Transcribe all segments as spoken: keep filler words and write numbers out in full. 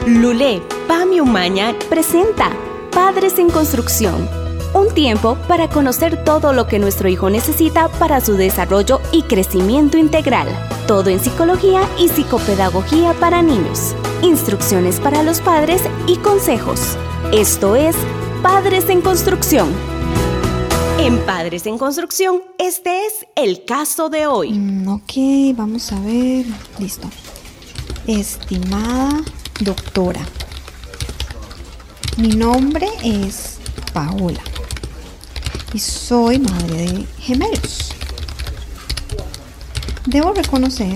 Lulé, Pami Umaña presenta Padres en Construcción. Un tiempo para conocer todo lo que nuestro hijo necesita para su desarrollo y crecimiento integral. Todo en psicología y psicopedagogía para niños. Instrucciones para los padres y consejos. Esto es Padres en Construcción. En Padres en Construcción, este es el caso de hoy. Mm, ok, vamos a ver. Listo. Estimada doctora, mi nombre es Paola y soy madre de gemelos. Debo reconocer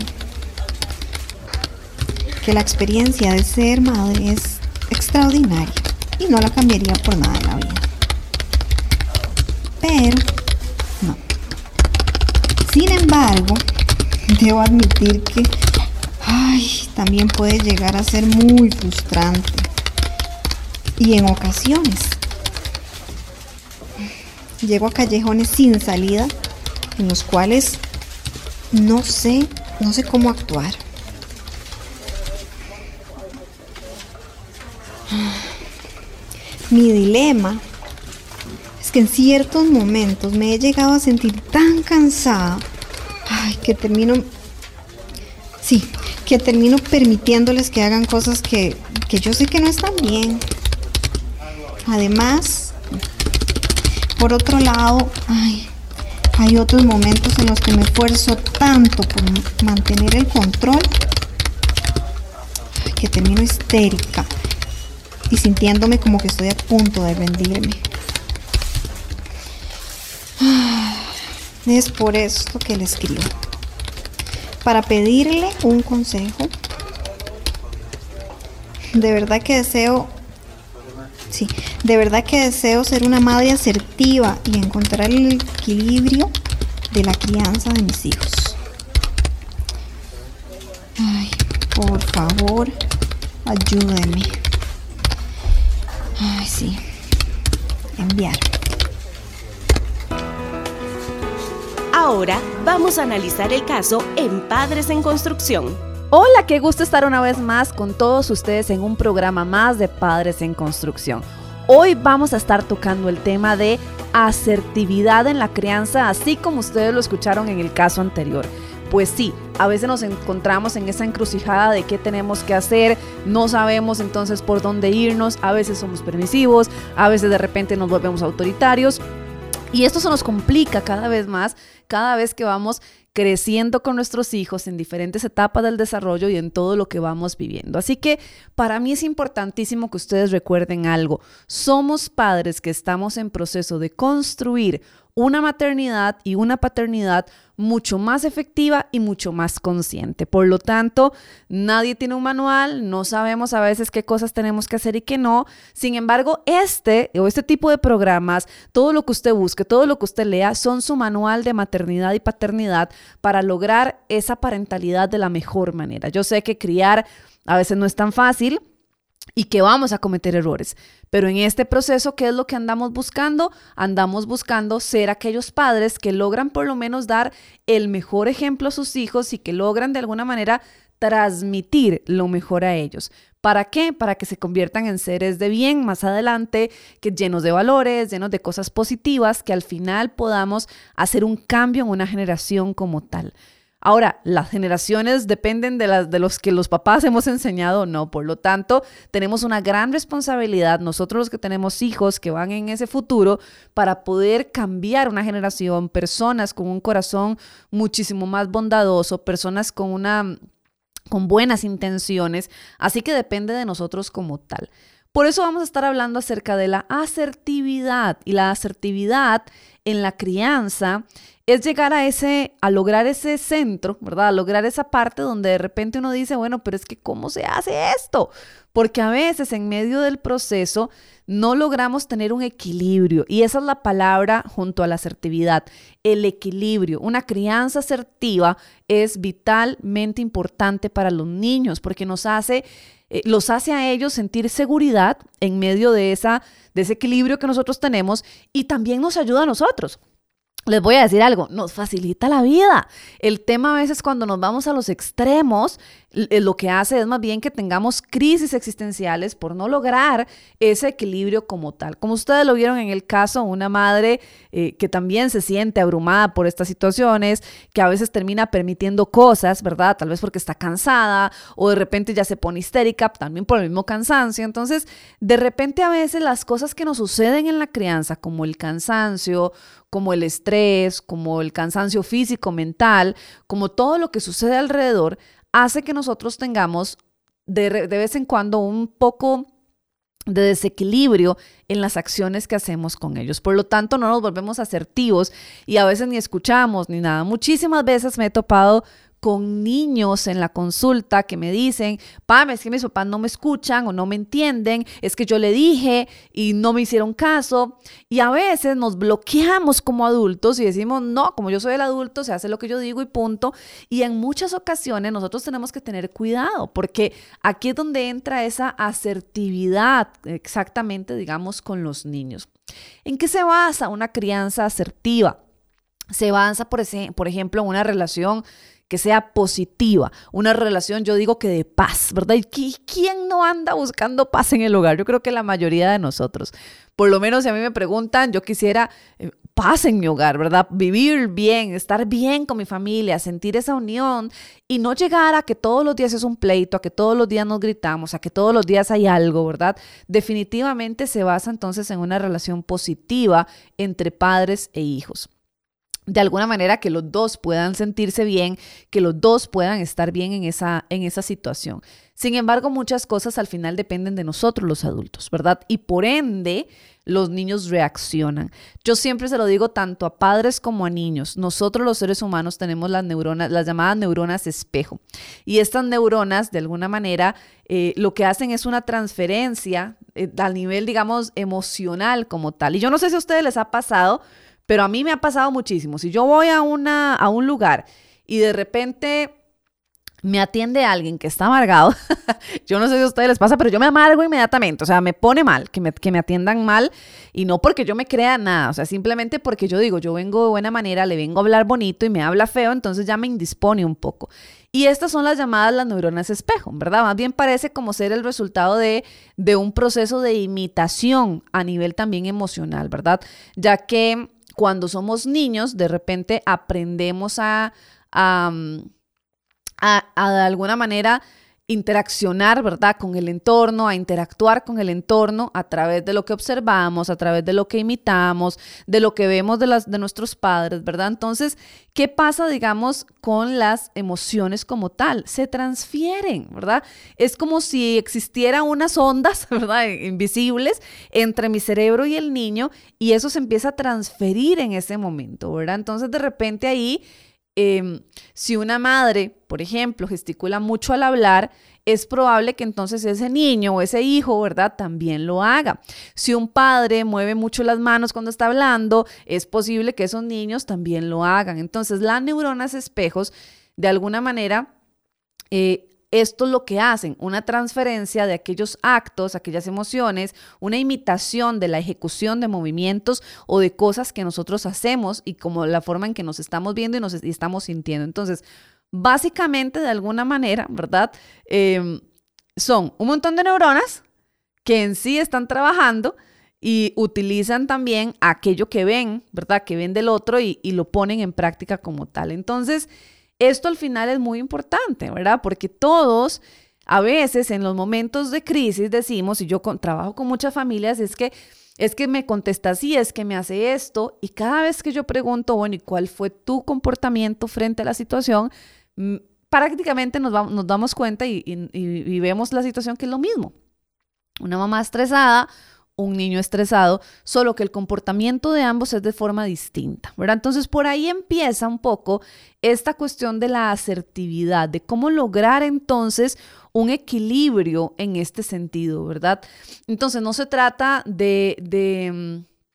que la experiencia de ser madre es extraordinaria y no la cambiaría por nada en la vida. Pero, no. Sin embargo, debo admitir que ay, también puede llegar a ser muy frustrante. Y en ocasiones llego a callejones sin salida en los cuales no sé, no sé cómo actuar. Mi dilema es que en ciertos momentos me he llegado a sentir tan cansada, ay, que termino, sí, que termino permitiéndoles que hagan cosas que, que yo sé que no están bien. Además, por otro lado, ay, hay otros momentos en los que me esfuerzo tanto por mantener el control, ay, que termino histérica y sintiéndome como que estoy a punto de rendirme. Es por esto que le escribo, para pedirle un consejo. De verdad que deseo, sí, de verdad que deseo ser una madre asertiva y encontrar el equilibrio de la crianza de mis hijos. Ay, por favor, ayúdenme. Ay, sí, enviar. Ahora vamos a analizar el caso en Padres en Construcción. Hola, qué gusto estar una vez más con todos ustedes en un programa más de Padres en Construcción. Hoy vamos a estar tocando el tema de asertividad en la crianza, así como ustedes lo escucharon en el caso anterior. Pues sí, a veces nos encontramos en esa encrucijada de qué tenemos que hacer, no sabemos entonces por dónde irnos, a veces somos permisivos, a veces de repente nos volvemos autoritarios. Y esto se nos complica cada vez más, cada vez que vamos creciendo con nuestros hijos en diferentes etapas del desarrollo y en todo lo que vamos viviendo. Así que para mí es importantísimo que ustedes recuerden algo. Somos padres que estamos en proceso de construir una maternidad y una paternidad mucho más efectiva y mucho más consciente. Por lo tanto, nadie tiene un manual, no sabemos a veces qué cosas tenemos que hacer y qué no. Sin embargo, este o este tipo de programas, todo lo que usted busque, todo lo que usted lea, son su manual de maternidad y paternidad para lograr esa parentalidad de la mejor manera. Yo sé que criar a veces no es tan fácil y que vamos a cometer errores. Pero en este proceso, ¿qué es lo que andamos buscando? Andamos buscando ser aquellos padres que logran por lo menos dar el mejor ejemplo a sus hijos y que logran de alguna manera transmitir lo mejor a ellos. ¿Para qué? Para que se conviertan en seres de bien más adelante, que llenos de valores, llenos de cosas positivas, que al final podamos hacer un cambio en una generación como tal. Ahora, las generaciones dependen de, las, de los que los papás hemos enseñado, no. Por lo tanto, tenemos una gran responsabilidad, nosotros los que tenemos hijos que van en ese futuro, para poder cambiar una generación, personas con un corazón muchísimo más bondadoso, personas con una, con buenas intenciones. Así que depende de nosotros como tal. Por eso vamos a estar hablando acerca de la asertividad. Y la asertividad en la crianza es llegar a ese, a lograr ese centro, ¿verdad? A lograr esa parte donde de repente uno dice, bueno, pero es que ¿cómo se hace esto? Porque a veces en medio del proceso no logramos tener un equilibrio. Y esa es la palabra junto a la asertividad, el equilibrio. Una crianza asertiva es vitalmente importante para los niños porque nos hace, eh, los hace a ellos sentir seguridad en medio de, esa, de ese equilibrio que nosotros tenemos y también nos ayuda a nosotros. Les voy a decir algo, nos facilita la vida. El tema a veces cuando nos vamos a los extremos lo que hace es más bien que tengamos crisis existenciales por no lograr ese equilibrio como tal. Como ustedes lo vieron en el caso, una madre eh, que también se siente abrumada por estas situaciones, que a veces termina permitiendo cosas, ¿verdad? Tal vez porque está cansada o de repente ya se pone histérica, también por el mismo cansancio. Entonces, de repente a veces las cosas que nos suceden en la crianza, como el cansancio, como el estrés, como el cansancio físico, mental, como todo lo que sucede alrededor, hace que nosotros tengamos de, de vez en cuando un poco de desequilibrio en las acciones que hacemos con ellos. Por lo tanto, no nos volvemos asertivos y a veces ni escuchamos ni nada. Muchísimas veces me he topado con niños en la consulta que me dicen, Pam, es que mis papás no me escuchan o no me entienden, es que yo le dije y no me hicieron caso. Y a veces nos bloqueamos como adultos y decimos, no, como yo soy el adulto, se hace lo que yo digo y punto. Y en muchas ocasiones nosotros tenemos que tener cuidado, porque aquí es donde entra esa asertividad exactamente, digamos, con los niños. ¿En qué se basa una crianza asertiva? Se basa, por, ese, por ejemplo, en una relación que sea positiva, una relación, yo digo que de paz, ¿verdad? ¿Y quién no anda buscando paz en el hogar? Yo creo que la mayoría de nosotros. Por lo menos si a mí me preguntan, yo quisiera eh, paz en mi hogar, ¿verdad? Vivir bien, estar bien con mi familia, sentir esa unión y no llegar a que todos los días es un pleito, a que todos los días nos gritamos, a que todos los días hay algo, ¿verdad? Definitivamente se basa entonces en una relación positiva entre padres e hijos. De alguna manera que los dos puedan sentirse bien, que los dos puedan estar bien en esa, en esa situación. Sin embargo, muchas cosas al final dependen de nosotros los adultos, ¿verdad? Y por ende, los niños reaccionan. Yo siempre se lo digo tanto a padres como a niños. Nosotros los seres humanos tenemos las neuronas, las llamadas neuronas espejo. Y estas neuronas, de alguna manera, eh, lo que hacen es una transferencia eh, al nivel, digamos, emocional como tal. Y yo no sé si a ustedes les ha pasado, pero a mí me ha pasado muchísimo. Si yo voy a, una, a un lugar y de repente me atiende alguien que está amargado, yo no sé si a ustedes les pasa, pero yo me amargo inmediatamente. O sea, me pone mal que me, que me atiendan mal y no porque yo me crea nada. O sea, simplemente porque yo digo, yo vengo de buena manera, le vengo a hablar bonito y me habla feo, entonces ya me indispone un poco. Y estas son las llamadas las neuronas espejo, ¿verdad? Más bien parece como ser el resultado de, de un proceso de imitación a nivel también emocional, ¿verdad? Ya que cuando somos niños, de repente aprendemos a, a, a, a de alguna manera interaccionar, ¿verdad? Con el entorno, a interactuar con el entorno a través de lo que observamos, a través de lo que imitamos, de lo que vemos de, las, de nuestros padres, ¿verdad? Entonces, ¿qué pasa, digamos, con las emociones como tal? Se transfieren, ¿verdad? Es como si existieran unas ondas, ¿verdad? Invisibles entre mi cerebro y el niño y eso se empieza a transferir en ese momento, ¿verdad? Entonces, de repente ahí, Eh, si una madre, por ejemplo, gesticula mucho al hablar, es probable que entonces ese niño o ese hijo, ¿verdad?, también lo haga. Si un padre mueve mucho las manos cuando está hablando, es posible que esos niños también lo hagan. Entonces, las neuronas espejos, de alguna manera, eh, esto es lo que hacen, una transferencia de aquellos actos, aquellas emociones, una imitación de la ejecución de movimientos o de cosas que nosotros hacemos y como la forma en que nos estamos viendo y nos y estamos sintiendo. Entonces, básicamente, de alguna manera, ¿verdad? Eh, son un montón de neuronas que en sí están trabajando y utilizan también aquello que ven, ¿verdad? Que ven del otro y, y lo ponen en práctica como tal. Entonces, esto al final es muy importante, ¿verdad? Porque todos, a veces en los momentos de crisis decimos, y yo con, trabajo con muchas familias, es que, es que me contesta así, es que me hace esto, y cada vez que yo pregunto, bueno, ¿y cuál fue tu comportamiento frente a la situación? Prácticamente nos, va, nos damos cuenta y, y, y vemos la situación que es lo mismo. Una mamá estresada, un niño estresado, solo que el comportamiento de ambos es de forma distinta, ¿verdad? Entonces, por ahí empieza un poco esta cuestión de la asertividad, de cómo lograr entonces un equilibrio en este sentido, ¿verdad? Entonces, no se trata de, de,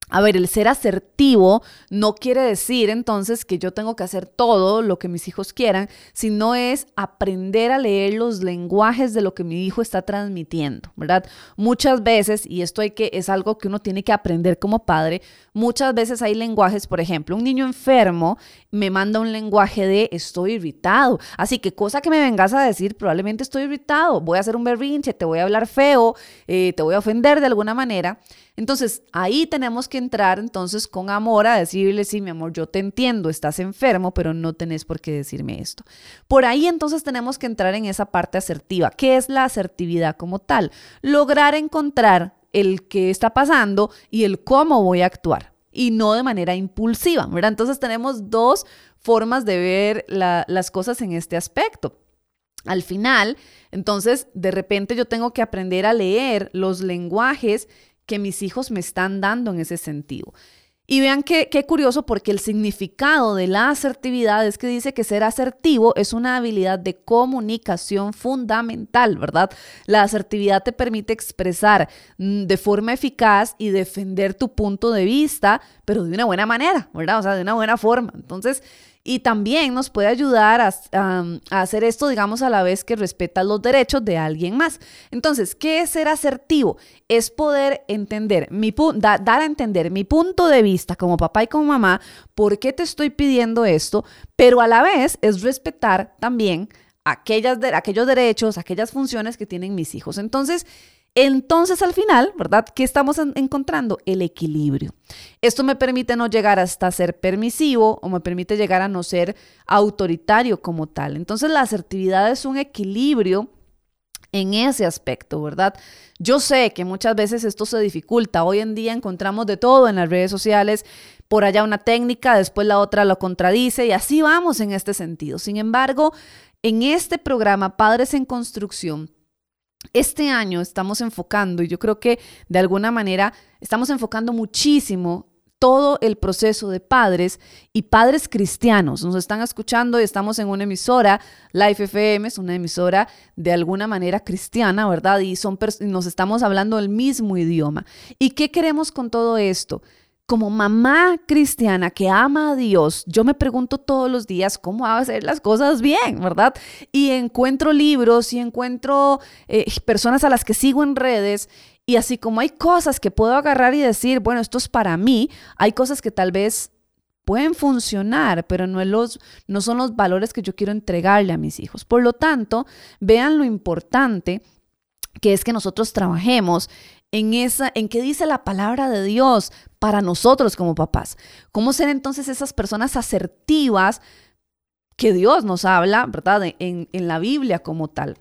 A ver, el ser asertivo no quiere decir entonces que yo tengo que hacer todo lo que mis hijos quieran, sino es aprender a leer los lenguajes de lo que mi hijo está transmitiendo, ¿verdad? Muchas veces, y esto hay que, es algo que uno tiene que aprender como padre, muchas veces hay lenguajes, por ejemplo, un niño enfermo me manda un lenguaje de estoy irritado, así que cosa que me vengas a decir, probablemente estoy irritado, voy a hacer un berrinche, te voy a hablar feo, eh, te voy a ofender de alguna manera. Entonces, ahí tenemos que entrar entonces con amor a decirle, sí, mi amor, yo te entiendo, estás enfermo, pero no tenés por qué decirme esto. Por ahí entonces tenemos que entrar en esa parte asertiva. ¿Qué es la asertividad como tal? Lograr encontrar el qué está pasando y el cómo voy a actuar, y no de manera impulsiva, ¿verdad? Entonces tenemos dos formas de ver la, las cosas en este aspecto. Al final, entonces, de repente yo tengo que aprender a leer los lenguajes que mis hijos me están dando en ese sentido. Y vean qué, qué curioso, porque el significado de la asertividad es que dice que ser asertivo es una habilidad de comunicación fundamental, ¿verdad? La asertividad te permite expresar mm, de forma eficaz y defender tu punto de vista, pero de una buena manera, ¿verdad? O sea, de una buena forma. Entonces, y también nos puede ayudar a, a, a hacer esto, digamos, a la vez que respeta los derechos de alguien más. Entonces, ¿qué es ser asertivo? Es poder entender, mi da, dar a entender mi punto de vista como papá y como mamá, por qué te estoy pidiendo esto, pero a la vez es respetar también aquellas de, aquellos derechos, aquellas funciones que tienen mis hijos. Entonces, Entonces, al final, ¿verdad? ¿Qué estamos en- encontrando? El equilibrio. Esto me permite no llegar hasta ser permisivo o me permite llegar a no ser autoritario como tal. Entonces, la asertividad es un equilibrio en ese aspecto, ¿verdad? Yo sé que muchas veces esto se dificulta. Hoy en día encontramos de todo en las redes sociales. Por allá una técnica, después la otra lo contradice y así vamos en este sentido. Sin embargo, en este programa Padres en Construcción, este año estamos enfocando, y yo creo que de alguna manera estamos enfocando muchísimo todo el proceso de padres y padres cristianos. Nos están escuchando y estamos en una emisora, Life F M, es una emisora de alguna manera cristiana, ¿verdad? Y son pers- nos estamos hablando el mismo idioma. ¿Y qué queremos con todo esto? Como mamá cristiana que ama a Dios, yo me pregunto todos los días cómo hacer las cosas bien, ¿verdad? Y encuentro libros y encuentro eh, personas a las que sigo en redes, y así como hay cosas que puedo agarrar y decir, bueno, esto es para mí, hay cosas que tal vez pueden funcionar, pero no, es los, no son los valores que yo quiero entregarle a mis hijos. Por lo tanto, vean lo importante que es que nosotros trabajemos en esa, en qué dice la palabra de Dios para nosotros como papás. ¿Cómo ser entonces esas personas asertivas que Dios nos habla, ¿verdad? En, en la Biblia como tal.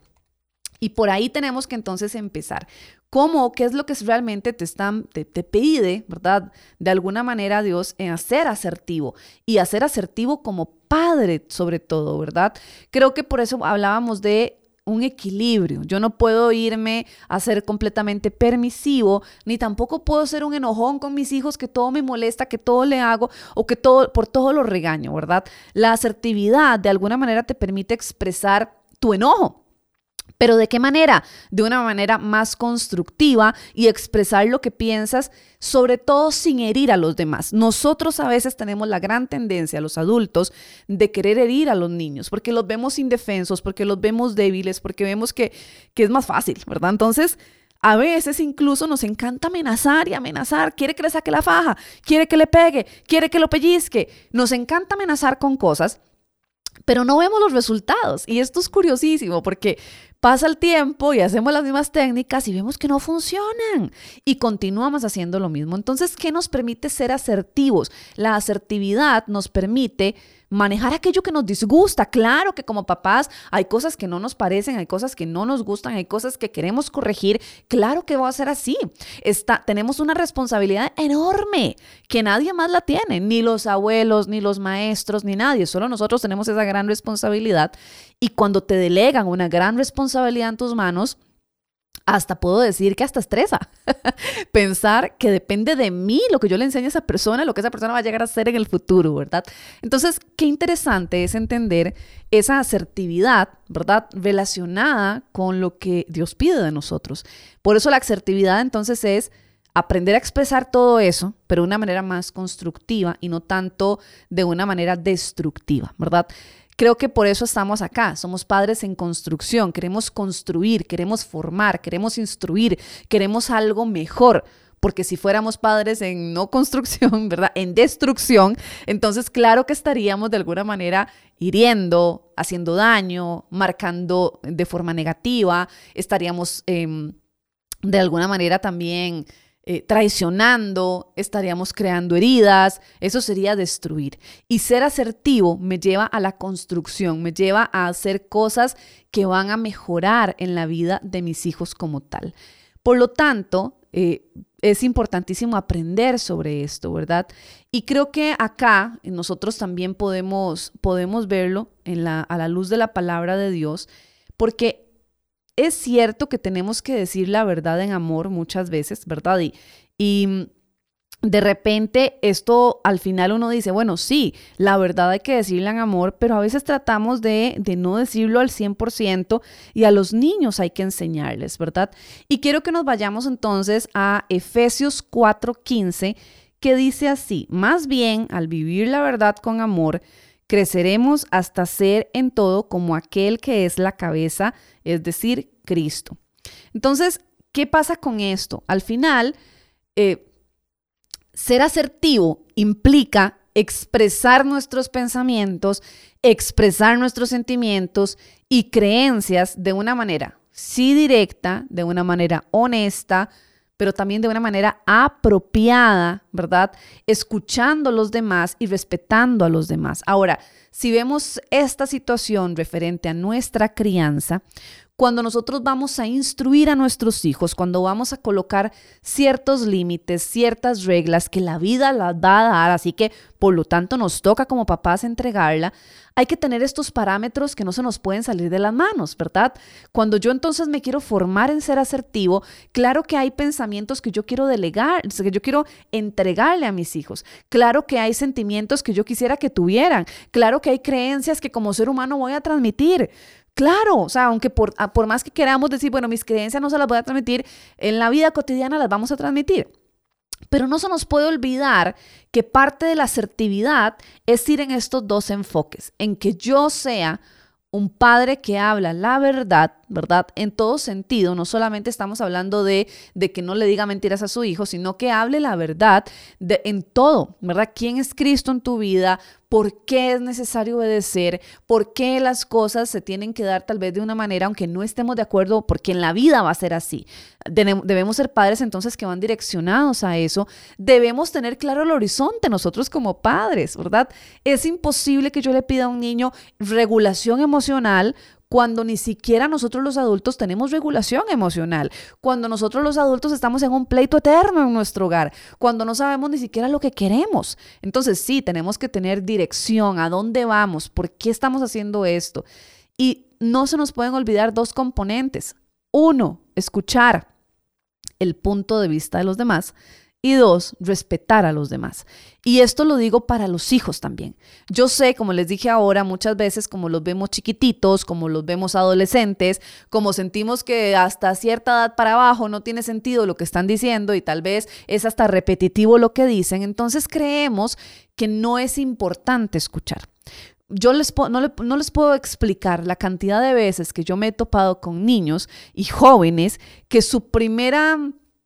Y por ahí tenemos que entonces empezar. ¿Cómo? ¿Qué es lo que realmente te, están, te, te pide, ¿verdad? De alguna manera Dios en hacer asertivo y hacer asertivo como padre sobre todo, ¿verdad? Creo que por eso hablábamos de un equilibrio. Yo no puedo irme a ser completamente permisivo, ni tampoco puedo ser un enojón con mis hijos que todo me molesta, que todo le hago o que todo, por todo lo regaño, ¿verdad? La asertividad de alguna manera te permite expresar tu enojo. ¿Pero de qué manera? De una manera más constructiva y expresar lo que piensas, sobre todo sin herir a los demás. Nosotros a veces tenemos la gran tendencia, los adultos, de querer herir a los niños, porque los vemos indefensos, porque los vemos débiles, porque vemos que, que es más fácil, ¿verdad? Entonces, a veces incluso nos encanta amenazar y amenazar. Quiere que le saque la faja, quiere que le pegue, quiere que lo pellizque. Nos encanta amenazar con cosas, pero no vemos los resultados. Y esto es curiosísimo porque pasa el tiempo y hacemos las mismas técnicas y vemos que no funcionan y continuamos haciendo lo mismo. Entonces, ¿qué nos permite ser asertivos? La asertividad nos permite manejar aquello que nos disgusta. Claro que como papás hay cosas que no nos parecen, hay cosas que no nos gustan, hay cosas que queremos corregir. Claro que va a ser así. Está, tenemos una responsabilidad enorme que nadie más la tiene, ni los abuelos, ni los maestros, ni nadie. Solo nosotros tenemos esa gran responsabilidad. Y cuando te delegan una gran responsabilidad en tus manos, hasta puedo decir que hasta estresa. Pensar que depende de mí lo que yo le enseñe a esa persona, lo que esa persona va a llegar a ser en el futuro, ¿verdad? Entonces, qué interesante es entender esa asertividad, ¿verdad? Relacionada con lo que Dios pide de nosotros. Por eso la asertividad entonces es aprender a expresar todo eso, pero de una manera más constructiva y no tanto de una manera destructiva, ¿verdad? Creo que por eso estamos acá, somos padres en construcción, queremos construir, queremos formar, queremos instruir, queremos algo mejor, porque si fuéramos padres en no construcción, ¿verdad? En destrucción, entonces claro que estaríamos de alguna manera hiriendo, haciendo daño, marcando de forma negativa, estaríamos eh, de alguna manera también Eh, traicionando, estaríamos creando heridas, eso sería destruir. Y ser asertivo me lleva a la construcción, me lleva a hacer cosas que van a mejorar en la vida de mis hijos como tal. Por lo tanto, eh, es importantísimo aprender sobre esto, ¿verdad? Y creo que acá nosotros también podemos, podemos verlo en la, a la luz de la palabra de Dios, porque es cierto que tenemos que decir la verdad en amor muchas veces, ¿verdad? Y, y de repente esto al final uno dice, bueno, sí, la verdad hay que decirla en amor, pero a veces tratamos de, de no decirlo al cien por ciento y a los niños hay que enseñarles, ¿verdad? Y quiero que nos vayamos entonces a Efesios cuatro quince, que dice así: más bien, al vivir la verdad con amor, creceremos hasta ser en todo como aquel que es la cabeza, es decir, Cristo. Entonces, ¿qué pasa con esto? Al final, eh, ser asertivo implica expresar nuestros pensamientos, expresar nuestros sentimientos y creencias de una manera, sí directa, de una manera honesta, pero también de una manera apropiada, ¿verdad? Escuchando a los demás y respetando a los demás. Ahora, si vemos esta situación referente a nuestra crianza, cuando nosotros vamos a instruir a nuestros hijos, cuando vamos a colocar ciertos límites, ciertas reglas que la vida las va a dar, así que por lo tanto nos toca como papás entregarla, hay que tener estos parámetros que no se nos pueden salir de las manos, ¿verdad? Cuando yo entonces me quiero formar en ser asertivo, claro que hay pensamientos que yo quiero delegar, que yo quiero entregarle a mis hijos. Claro que hay sentimientos que yo quisiera que tuvieran. Claro que hay creencias que como ser humano voy a transmitir. Claro, o sea, aunque por, por más que queramos decir, bueno, mis creencias no se las voy a transmitir, en la vida cotidiana las vamos a transmitir. Pero no se nos puede olvidar que parte de la asertividad es ir en estos dos enfoques, en que yo sea un padre que habla la verdad, ¿verdad? En todo sentido, no solamente estamos hablando de, de que no le diga mentiras a su hijo, sino que hable la verdad de, en todo, ¿verdad? ¿Quién es Cristo en tu vida? ¿Por qué es necesario obedecer? ¿Por qué las cosas se tienen que dar tal vez de una manera, aunque no estemos de acuerdo? Porque en la vida va a ser así. Debemos ser padres entonces que van direccionados a eso. Debemos tener claro el horizonte nosotros como padres, ¿verdad? Es imposible que yo le pida a un niño regulación emocional cuando ni siquiera nosotros los adultos tenemos regulación emocional, cuando nosotros los adultos estamos en un pleito eterno en nuestro hogar, cuando no sabemos ni siquiera lo que queremos. Entonces sí, tenemos que tener dirección, a dónde vamos, por qué estamos haciendo esto. Y no se nos pueden olvidar dos componentes. Uno, escuchar el punto de vista de los demás. Y dos, respetar a los demás. Y esto lo digo para los hijos también. Yo sé, como les dije ahora, muchas veces como los vemos chiquititos, como los vemos adolescentes, como sentimos que hasta cierta edad para abajo no tiene sentido lo que están diciendo y tal vez es hasta repetitivo lo que dicen, entonces creemos que no es importante escuchar. Yo les no, le, no les puedo explicar la cantidad de veces que yo me he topado con niños y jóvenes que su primera...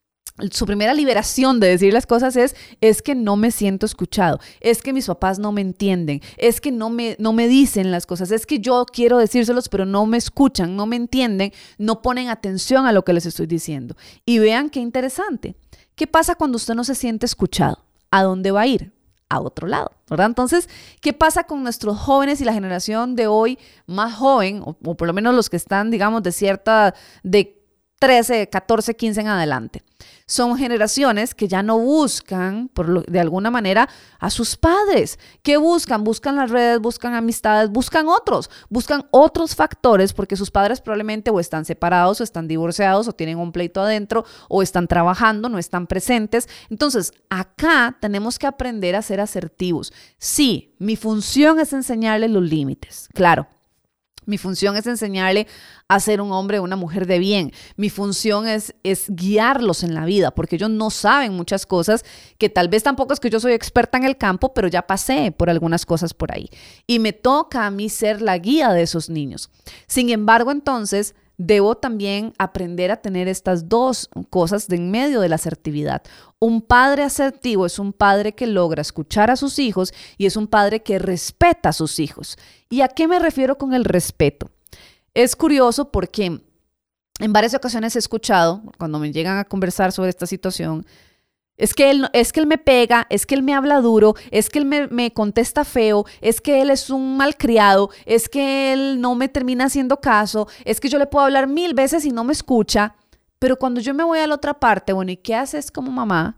Su primera liberación de decir las cosas es, es que no me siento escuchado, es que mis papás no me entienden, es que no me, no me dicen las cosas, es que yo quiero decírselos pero no me escuchan, no me entienden, no ponen atención a lo que les estoy diciendo. Y vean qué interesante. ¿Qué pasa cuando usted no se siente escuchado? ¿A dónde va a ir? A otro lado, ¿verdad? Entonces, ¿qué pasa con nuestros jóvenes y la generación de hoy más joven, o, o por lo menos los que están, digamos, de cierta, de trece, catorce, quince en adelante? Son generaciones que ya no buscan, por lo, de alguna manera, a sus padres. ¿Qué buscan? Buscan las redes, buscan amistades, buscan otros, buscan otros factores porque sus padres probablemente o están separados o están divorciados o tienen un pleito adentro o están trabajando, no están presentes. Entonces, acá tenemos que aprender a ser asertivos. Sí, mi función es enseñarles los límites, claro. Mi función es enseñarle a ser un hombre o una mujer de bien. Mi función es, es guiarlos en la vida, porque ellos no saben muchas cosas, que tal vez tampoco es que yo soy experta en el campo, pero ya pasé por algunas cosas por ahí. Y me toca a mí ser la guía de esos niños. Sin embargo, entonces, debo también aprender a tener estas dos cosas de en medio de la asertividad. Un padre asertivo es un padre que logra escuchar a sus hijos y es un padre que respeta a sus hijos. ¿Y a qué me refiero con el respeto? Es curioso porque en varias ocasiones he escuchado, cuando me llegan a conversar sobre esta situación, es que él, es que él me pega, es que él me habla duro, es que él me, me contesta feo, es que él es un malcriado, es que él no me termina haciendo caso, es que yo le puedo hablar mil veces y no me escucha. Pero cuando yo me voy a la otra parte, bueno, ¿y qué haces como mamá?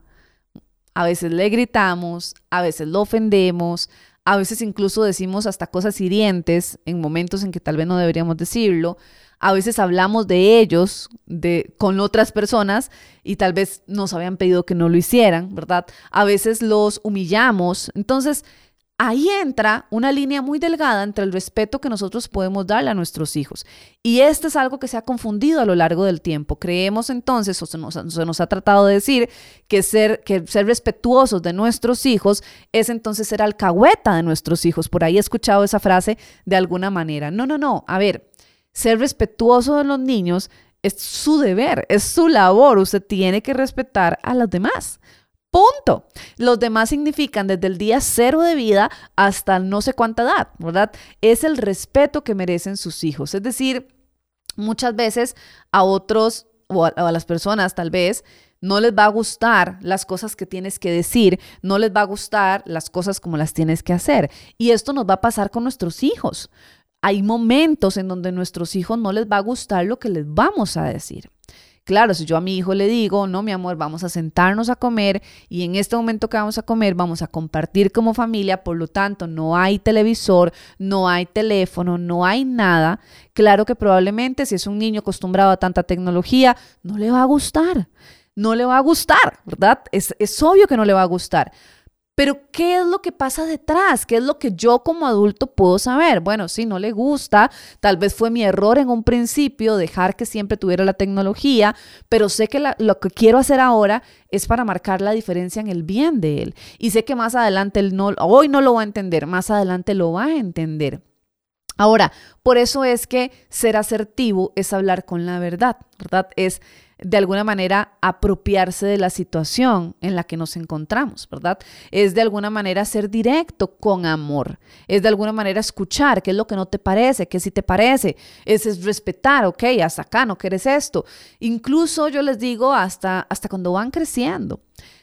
A veces le gritamos, a veces lo ofendemos, a veces incluso decimos hasta cosas hirientes en momentos en que tal vez no deberíamos decirlo. A veces hablamos de ellos de, con otras personas y tal vez nos habían pedido que no lo hicieran, ¿verdad? A veces los humillamos. Entonces, ahí entra una línea muy delgada entre el respeto que nosotros podemos darle a nuestros hijos. Y esto es algo que se ha confundido a lo largo del tiempo. Creemos entonces, o se nos, se nos ha tratado de decir, que ser, que ser respetuosos de nuestros hijos es entonces ser alcahueta de nuestros hijos. Por ahí he escuchado esa frase de alguna manera. No, no, no. A ver, ser respetuoso de los niños es su deber, es su labor. Usted tiene que respetar a los demás. Punto. Los demás significan desde el día cero de vida hasta no sé cuánta edad, ¿verdad? Es el respeto que merecen sus hijos. Es decir, muchas veces a otros o a, o a las personas tal vez no les va a gustar las cosas que tienes que decir, no les va a gustar las cosas como las tienes que hacer. Y esto nos va a pasar con nuestros hijos. Hay momentos en donde a nuestros hijos no les va a gustar lo que les vamos a decir. Claro, si yo a mi hijo le digo, no, mi amor, vamos a sentarnos a comer y en este momento que vamos a comer vamos a compartir como familia, por lo tanto no hay televisor, no hay teléfono, no hay nada. Claro que probablemente si es un niño acostumbrado a tanta tecnología, no le va a gustar, no le va a gustar, ¿verdad? Es, es obvio que no le va a gustar. Pero ¿qué es lo que pasa detrás? ¿Qué es lo que yo como adulto puedo saber? Bueno, si no le gusta, tal vez fue mi error en un principio dejar que siempre tuviera la tecnología, pero sé que la, lo que quiero hacer ahora es para marcar la diferencia en el bien de él. Y sé que más adelante él no, hoy no lo va a entender, más adelante lo va a entender. Ahora, por eso es que ser asertivo es hablar con la verdad, ¿verdad? Es de alguna manera apropiarse de la situación en la que nos encontramos, ¿verdad? Es de alguna manera ser directo con amor, es de alguna manera escuchar qué es lo que no te parece, qué sí te parece, es, es respetar, ok, hasta acá no quieres esto. Incluso yo les digo hasta, hasta cuando van creciendo.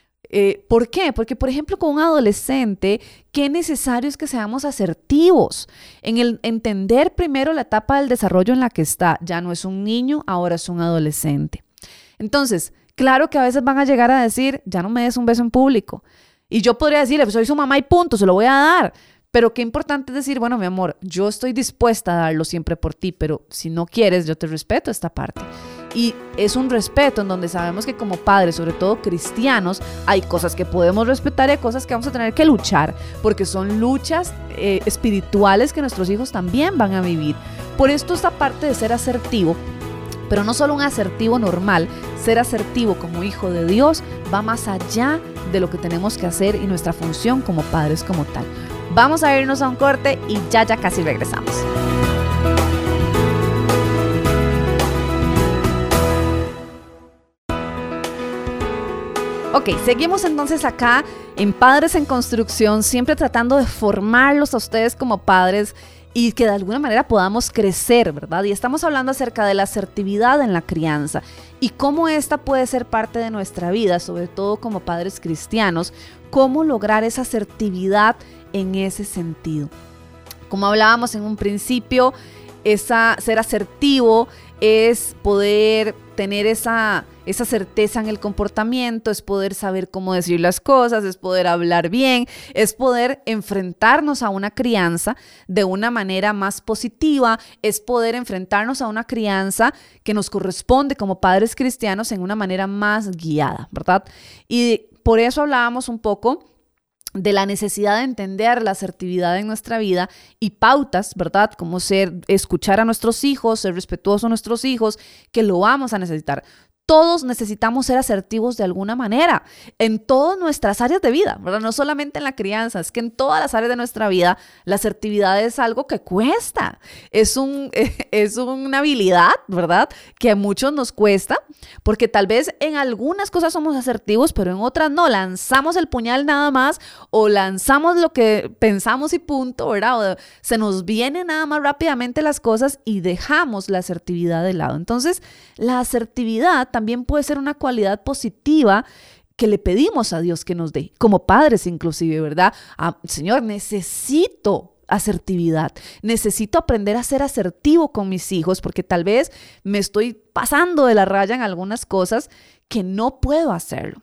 Eh, ¿Por qué? Porque, por ejemplo, con un adolescente, qué necesario es que seamos asertivos en el entender primero la etapa del desarrollo en la que está. Ya no es un niño, ahora es un adolescente. Entonces, claro que a veces van a llegar a decir, ya no me des un beso en público. Y yo podría decirle, pues soy su mamá y punto, se lo voy a dar. Pero qué importante es decir, bueno, mi amor, yo estoy dispuesta a darlo siempre por ti, pero si no quieres, yo te respeto esta parte. Y es un respeto en donde sabemos que como padres, sobre todo cristianos, hay cosas que podemos respetar y hay cosas que vamos a tener que luchar, porque son luchas eh, espirituales que nuestros hijos también van a vivir. Por esto esta parte de ser asertivo, pero no solo un asertivo normal, ser asertivo como hijo de Dios va más allá de lo que tenemos que hacer y nuestra función como padres como tal. Vamos a irnos a un corte y ya ya casi regresamos. Ok, seguimos entonces acá en Padres en Construcción, siempre tratando de formarlos a ustedes como padres y que de alguna manera podamos crecer, ¿verdad? Y estamos hablando acerca de la asertividad en la crianza y cómo esta puede ser parte de nuestra vida, sobre todo como padres cristianos, cómo lograr esa asertividad en ese sentido. Como hablábamos en un principio, esa, ser asertivo es poder tener esa, esa certeza en el comportamiento, es poder saber cómo decir las cosas, es poder hablar bien, es poder enfrentarnos a una crianza de una manera más positiva, es poder enfrentarnos a una crianza que nos corresponde como padres cristianos en una manera más guiada, ¿verdad? Y por eso hablábamos un poco de la necesidad de entender la asertividad en nuestra vida y pautas, ¿verdad? Como ser, escuchar a nuestros hijos, ser respetuosos a nuestros hijos, que lo vamos a necesitar. Todos necesitamos ser asertivos de alguna manera en todas nuestras áreas de vida, ¿verdad? No solamente en la crianza, es que en todas las áreas de nuestra vida la asertividad es algo que cuesta. Es, un, es una habilidad, ¿verdad? Que a muchos nos cuesta porque tal vez en algunas cosas somos asertivos, pero en otras no. Lanzamos el puñal nada más o lanzamos lo que pensamos y punto, ¿verdad? O se nos vienen nada más rápidamente las cosas y dejamos la asertividad de lado. Entonces, la asertividad también puede ser una cualidad positiva que le pedimos a Dios que nos dé, como padres inclusive, ¿verdad? Ah, Señor, necesito asertividad, necesito aprender a ser asertivo con mis hijos porque tal vez me estoy pasando de la raya en algunas cosas que no puedo hacerlo.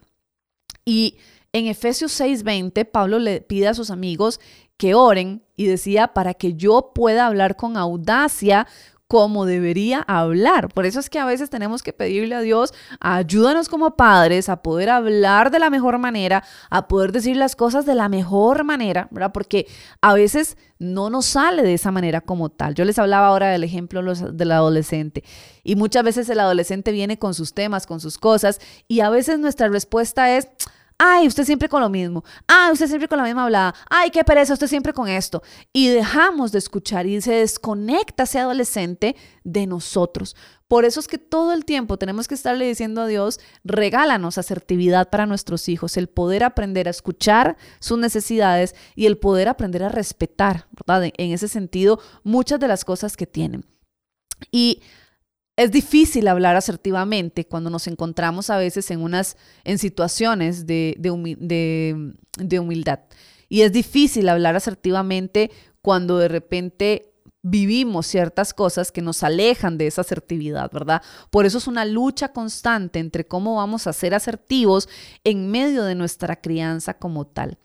Y en Efesios seis veinte, Pablo le pide a sus amigos que oren y decía, para que yo pueda hablar con audacia como debería hablar. Por eso es que a veces tenemos que pedirle a Dios, ayúdanos como padres a poder hablar de la mejor manera, a poder decir las cosas de la mejor manera, ¿verdad? Porque a veces no nos sale de esa manera como tal. Yo les hablaba ahora del ejemplo del adolescente y muchas veces el adolescente viene con sus temas, con sus cosas y a veces nuestra respuesta es, ay, usted siempre con lo mismo. Ay, usted siempre con la misma hablada. Ay, qué pereza, usted siempre con esto. Y dejamos de escuchar y se desconecta ese adolescente de nosotros. Por eso es que todo el tiempo tenemos que estarle diciendo a Dios, regálanos asertividad para nuestros hijos, el poder aprender a escuchar sus necesidades y el poder aprender a respetar, ¿verdad? En ese sentido, muchas de las cosas que tienen. Y es difícil hablar asertivamente cuando nos encontramos a veces en unas en situaciones de, de, humi- de, de humildad. Y es difícil hablar asertivamente cuando de repente vivimos ciertas cosas que nos alejan de esa asertividad, ¿verdad? Por eso es una lucha constante entre cómo vamos a ser asertivos en medio de nuestra crianza como tal.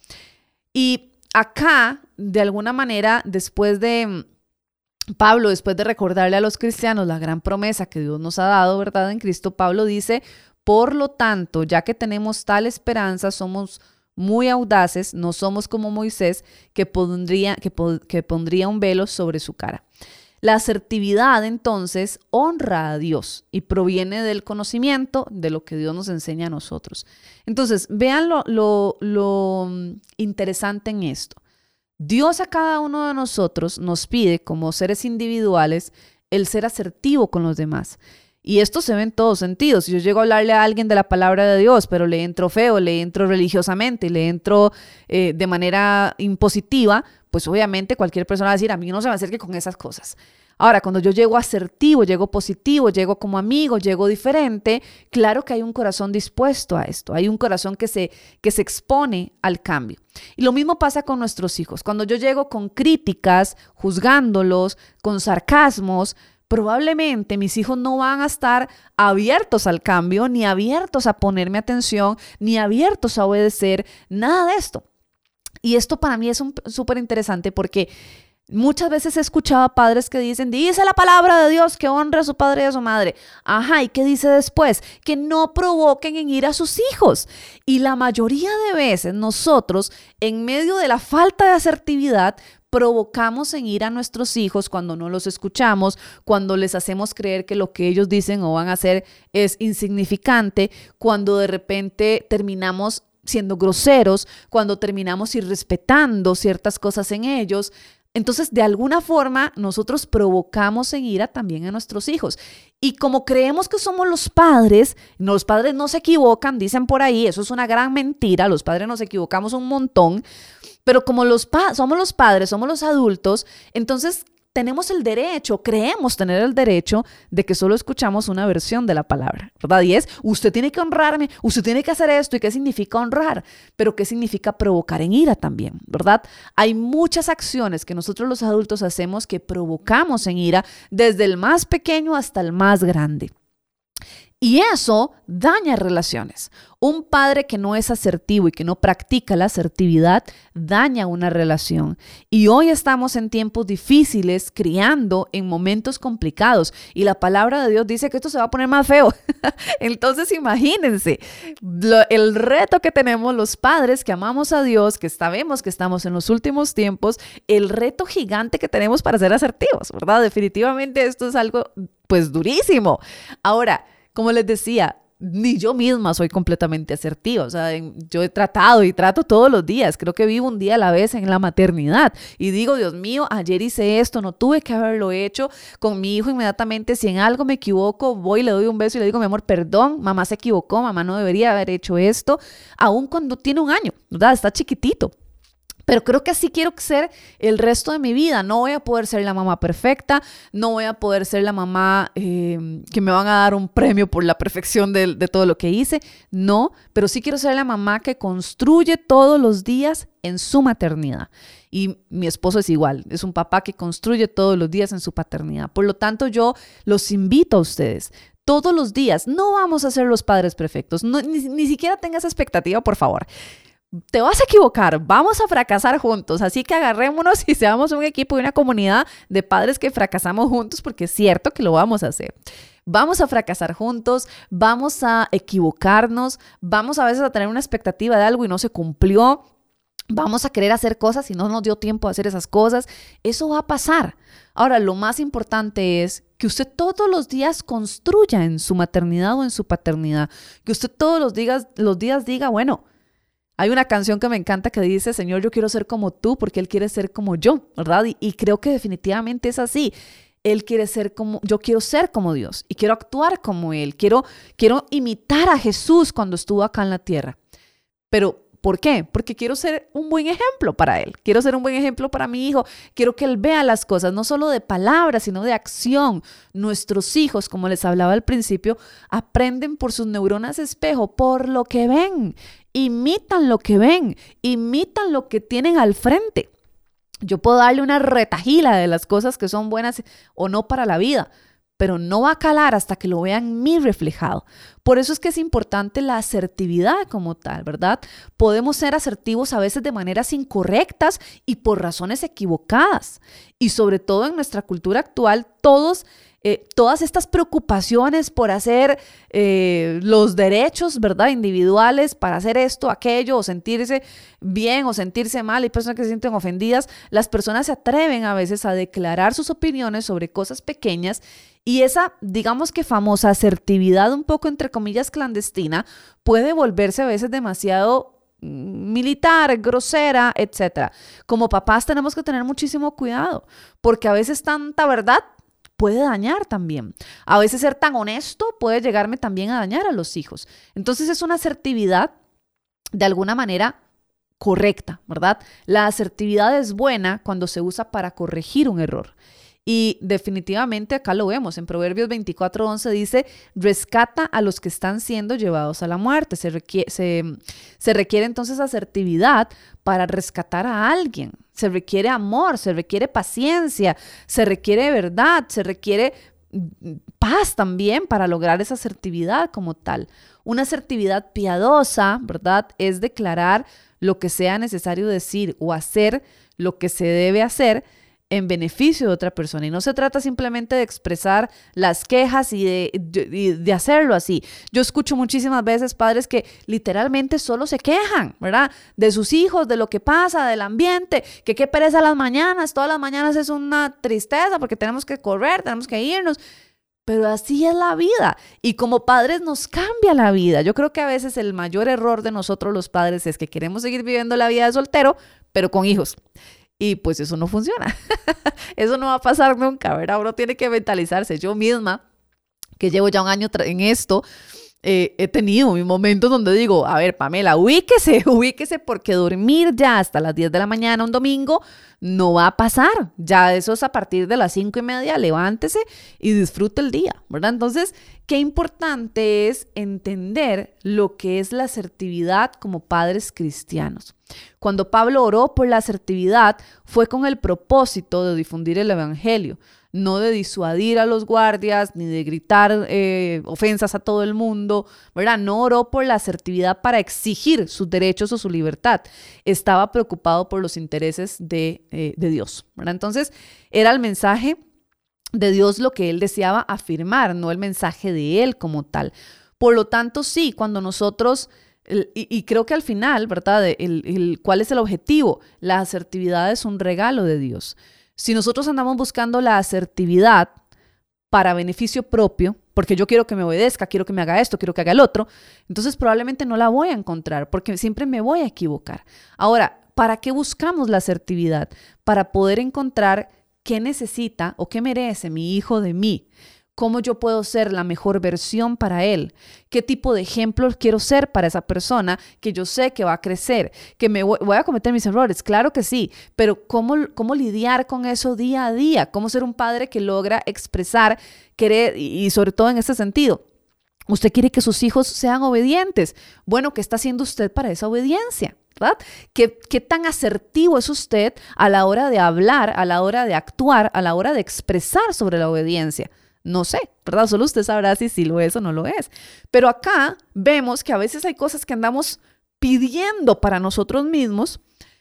Y acá, de alguna manera, después de Pablo, después de recordarle a los cristianos la gran promesa que Dios nos ha dado, ¿verdad? En Cristo, Pablo dice, por lo tanto, ya que tenemos tal esperanza, somos muy audaces, no somos como Moisés, que pondría, que, que pondría un velo sobre su cara. La asertividad, entonces, honra a Dios y proviene del conocimiento de lo que Dios nos enseña a nosotros. Entonces, vean lo, lo, lo interesante en esto. Dios a cada uno de nosotros nos pide, como seres individuales, el ser asertivo con los demás. Y esto se ve en todos sentidos. Si yo llego a hablarle a alguien de la palabra de Dios, pero le entro feo, le entro religiosamente, le entro eh, de manera impositiva, pues obviamente cualquier persona va a decir, a mí no se me acerque con esas cosas. Ahora, cuando yo llego asertivo, llego positivo, llego como amigo, llego diferente, claro que hay un corazón dispuesto a esto, hay un corazón que se, que se expone al cambio. Y lo mismo pasa con nuestros hijos. Cuando yo llego con críticas, juzgándolos, con sarcasmos, probablemente mis hijos no van a estar abiertos al cambio, ni abiertos a ponerme atención, ni abiertos a obedecer, nada de esto. Y esto para mí es súper interesante porque muchas veces he escuchado a padres que dicen, dice la palabra de Dios que honre a su padre y a su madre. Ajá, ¿y qué dice después? Que no provoquen en ira a sus hijos. Y la mayoría de veces nosotros, en medio de la falta de asertividad, provocamos en ira a nuestros hijos cuando no los escuchamos, cuando les hacemos creer que lo que ellos dicen o van a hacer es insignificante, cuando de repente terminamos siendo groseros, cuando terminamos irrespetando ciertas cosas en ellos. Entonces, de alguna forma, nosotros provocamos en ira también a nuestros hijos. Y como creemos que somos los padres, los padres no se equivocan, dicen por ahí, eso es una gran mentira, los padres nos equivocamos un montón, pero como los pa- somos los padres, somos los adultos, entonces tenemos el derecho, creemos tener el derecho de que solo escuchamos una versión de la palabra, ¿verdad? Y es, usted tiene que honrarme, usted tiene que hacer esto. ¿Y qué significa honrar? Pero ¿qué significa provocar en ira también, verdad? Hay muchas acciones que nosotros los adultos hacemos que provocamos en ira, desde el más pequeño hasta el más grande. Y eso daña relaciones. Un padre que no es asertivo y que no practica la asertividad daña una relación. Y hoy estamos en tiempos difíciles, criando en momentos complicados. Y la palabra de Dios dice que esto se va a poner más feo. Entonces imagínense lo, el reto que tenemos los padres que amamos a Dios, que sabemos que estamos en los últimos tiempos, el reto gigante que tenemos para ser asertivos, ¿verdad? Definitivamente esto es algo pues durísimo. Ahora, como les decía, ni yo misma soy completamente asertiva. O sea, yo he tratado y trato todos los días. Creo que vivo un día a la vez en la maternidad. Y digo, Dios mío, ayer hice esto, no tuve que haberlo hecho. Con mi hijo inmediatamente, si en algo me equivoco, voy, le doy un beso y le digo, mi amor, perdón, mamá se equivocó, mamá no debería haber hecho esto. Aún cuando tiene un año, ¿verdad? Está chiquitito. Pero creo que así quiero ser el resto de mi vida. No voy a poder ser la mamá perfecta, no voy a poder ser la mamá eh, que me van a dar un premio por la perfección de, de todo lo que hice. No, pero sí quiero ser la mamá que construye todos los días en su maternidad. Y mi esposo es igual, es un papá que construye todos los días en su paternidad. Por lo tanto, yo los invito a ustedes. Todos los días, no vamos a ser los padres perfectos. No, ni, ni siquiera tengas expectativa, por favor. Te vas a equivocar, vamos a fracasar juntos, así que agarrémonos y seamos un equipo y una comunidad de padres que fracasamos juntos, porque es cierto que lo vamos a hacer. Vamos a fracasar juntos, vamos a equivocarnos, vamos a veces a tener una expectativa de algo y no se cumplió, vamos a querer hacer cosas y no nos dio tiempo a hacer esas cosas. Eso va a pasar. Ahora, lo más importante es que usted todos los días construya en su maternidad o en su paternidad, que usted todos los días, los días diga, bueno, hay una canción que me encanta que dice, Señor, yo quiero ser como tú porque Él quiere ser como yo, ¿verdad? Y, y creo que definitivamente es así. Él quiere ser como, yo quiero ser como Dios y quiero actuar como Él. Quiero, quiero imitar a Jesús cuando estuvo acá en la tierra. Pero, ¿por qué? Porque quiero ser un buen ejemplo para Él. Quiero ser un buen ejemplo para mi hijo. Quiero que Él vea las cosas, no solo de palabras, sino de acción. Nuestros hijos, como les hablaba al principio, aprenden por sus neuronas espejo, por lo que ven. Imitan lo que ven, imitan lo que tienen al frente. Yo puedo darle una retajila de las cosas que son buenas o no para la vida, pero no va a calar hasta que lo vean en mí reflejado. Por eso es que es importante la asertividad como tal, ¿verdad? Podemos ser asertivos a veces de maneras incorrectas y por razones equivocadas. Y sobre todo en nuestra cultura actual, todos Eh, todas estas preocupaciones por hacer eh, los derechos, ¿verdad?, individuales, para hacer esto, aquello, o sentirse bien o sentirse mal. Hay personas que se sienten ofendidas. Las personas se atreven a veces a declarar sus opiniones sobre cosas pequeñas y esa, digamos que famosa asertividad un poco entre comillas clandestina puede volverse a veces demasiado militar, grosera, etcétera. Como papás tenemos que tener muchísimo cuidado porque a veces tanta verdad puede dañar también. A veces ser tan honesto puede llegarme también a dañar a los hijos. Entonces es una asertividad de alguna manera correcta, ¿verdad? La asertividad es buena cuando se usa para corregir un error. Y definitivamente acá lo vemos. En Proverbios veinticuatro once dice, rescata a los que están siendo llevados a la muerte. Se requiere, se, se requiere entonces asertividad para rescatar a alguien. Se requiere amor, se requiere paciencia, se requiere verdad, se requiere paz también para lograr esa asertividad como tal. Una asertividad piadosa, ¿verdad?, es declarar lo que sea necesario decir o hacer lo que se debe hacer en beneficio de otra persona. Y no se trata simplemente de expresar las quejas y de, de, de hacerlo así. Yo escucho muchísimas veces padres que literalmente solo se quejan, ¿verdad?, de sus hijos, de lo que pasa, del ambiente, que qué pereza las mañanas, todas las mañanas es una tristeza porque tenemos que correr, tenemos que irnos. Pero así es la vida y como padres nos cambia la vida. Yo creo que a veces el mayor error de nosotros los padres es que queremos seguir viviendo la vida de soltero, pero con hijos. Y pues eso no funciona. Eso no va a pasar nunca, ¿verdad? Uno tiene que mentalizarse. Yo misma, que llevo ya un año en esto, eh, he tenido mis momentos donde digo, a ver, Pamela, ubíquese, ubíquese porque dormir ya hasta las diez de la mañana un domingo no va a pasar. Ya eso es a partir de las cinco y media, levántese y disfrute el día, ¿verdad? Entonces, qué importante es entender lo que es la asertividad como padres cristianos. Cuando Pablo oró por la asertividad, fue con el propósito de difundir el evangelio. no de disuadir a los guardias, ni de gritar eh, ofensas a todo el mundo, ¿verdad? No oró por la asertividad para exigir sus derechos o su libertad. Estaba preocupado por los intereses de, eh, de Dios, ¿verdad? Entonces, era el mensaje de Dios lo que él deseaba afirmar, no el mensaje de él como tal. Por lo tanto, sí, cuando nosotros... El, y, y creo que al final, ¿verdad? El, el, ¿cuál es el objetivo? La asertividad es un regalo de Dios. Si nosotros andamos buscando la asertividad para beneficio propio, porque yo quiero que me obedezca, quiero que me haga esto, quiero que haga el otro, entonces probablemente no la voy a encontrar porque siempre me voy a equivocar. Ahora, ¿para qué buscamos la asertividad? Para poder encontrar qué necesita o qué merece mi hijo de mí. ¿Cómo yo puedo ser la mejor versión para él? ¿Qué tipo de ejemplo quiero ser para esa persona que yo sé que va a crecer? ¿Que me voy, voy a cometer mis errores? Claro que sí, pero ¿cómo, cómo lidiar con eso día a día? ¿Cómo ser un padre que logra expresar, querer, y, y sobre todo en este sentido? ¿Usted quiere que sus hijos sean obedientes? Bueno, ¿qué está haciendo usted para esa obediencia? ¿Verdad? ¿Qué, ¿Qué tan asertivo es usted a la hora de hablar, a la hora de actuar, a la hora de expresar sobre la obediencia? No sé, ¿verdad? Solo usted sabrá si sí lo es o no lo es. Pero acá vemos que a veces hay cosas que andamos pidiendo para nosotros mismos